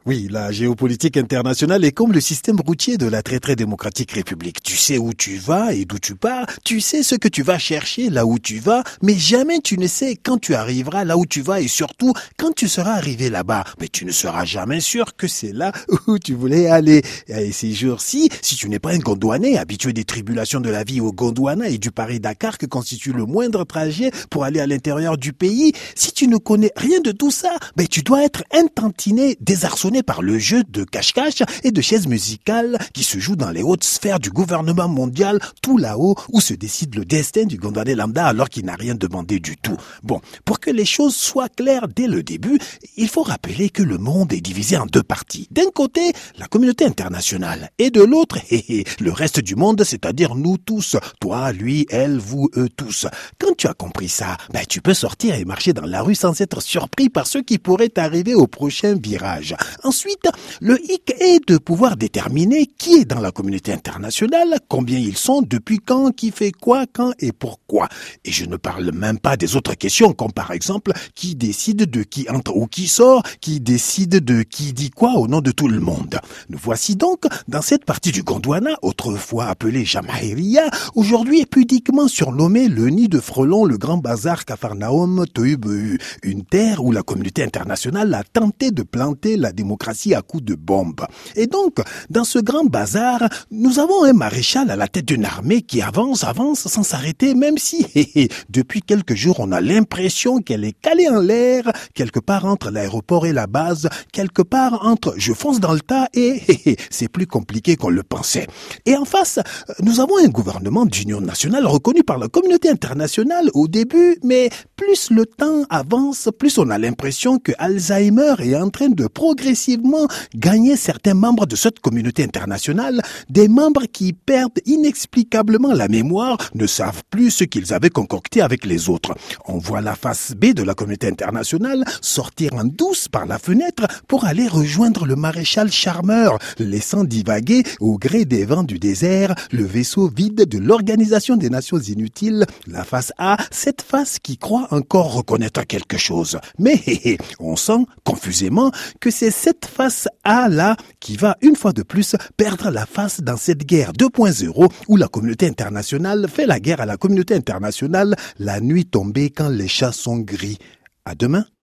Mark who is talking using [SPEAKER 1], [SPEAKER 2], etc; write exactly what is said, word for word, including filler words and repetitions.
[SPEAKER 1] Oui, la géopolitique internationale est comme le système routier de la très très démocratique république. Tu sais où tu vas et d'où tu pars, tu sais ce que tu vas chercher là où tu vas, mais jamais tu ne sais quand tu arriveras là où tu vas et surtout quand tu seras arrivé là-bas. Mais tu ne seras jamais sûr que c'est là où tu voulais aller. Et ces jours-ci, si tu n'es pas un Gondouanais habitué des tribulations de la vie au Gondwana et du Paris-Dakar que constitue le moindre trajet pour aller à l'intérieur du pays, si tu ne connais rien de tout ça, ben tu dois être intantiné, désarçonné par le jeu de cache-cache et de chaises musicales qui se joue dans les hautes sphères du gouvernement mondial, tout là-haut où se décide le destin du Gondwanais lambda alors qu'il n'a rien demandé du tout. Bon, pour que les choses soient claires dès le début, il faut rappeler que le monde est divisé en deux parties. D'un côté, la communauté internationale et de l'autre, le reste du monde, c'est-à-dire nous tous, toi, lui, elle, vous, eux tous. Quand tu as compris ça, ben tu peux sortir et marcher dans la rue sans être surpris par ce qui pourrait t'arriver au prochain virage. Ensuite, le hic est de pouvoir déterminer qui est dans la communauté internationale, combien ils sont, depuis quand, qui fait quoi, quand et pourquoi. Et je ne parle même pas des autres questions, comme par exemple, qui décide de qui entre ou qui sort, qui décide de qui dit quoi au nom de tout le monde. Nous voici donc dans cette partie du Gondwana, autrefois appelée Jamaïria, aujourd'hui pudiquement surnommée le nid de frelons, le grand bazar Capharnaüm Tohubohu, une terre où la communauté internationale a tenté de planter la démocratie à coups de bombes. Et donc, dans ce grand bazar, nous avons un maréchal à la tête d'une armée qui avance, avance sans s'arrêter, même si, hé, hé, depuis quelques jours, on a l'impression qu'elle est calée en l'air, quelque part entre l'aéroport et la base, quelque part entre je fonce dans le tas et hé, hé, c'est plus compliqué qu'on le pensait. Et en face, nous avons un gouvernement d'union nationale reconnu par la communauté internationale au début, mais plus le temps avance, plus on a l'impression que Alzheimer est en train de progressivement gagner certains membres de cette communauté internationale, des membres qui perdent inexplicablement la mémoire, ne savent plus ce qu'ils avaient concocté avec les autres. On voit la face B de la communauté internationale sortir en douce par la fenêtre pour aller rejoindre le maréchal charmeur, laissant divaguer au gré des vents du désert le vaisseau vide de l'Organisation des Nations Inutiles, la face A, cette face qui croit encore reconnaître quelque chose. Mais hé, hé, on sent confusément que c'est cette face A-là qui va une fois de plus perdre la face dans cette guerre deux point zéro où la communauté internationale fait la guerre à la communauté internationale la nuit tombée quand les chats sont gris. À demain.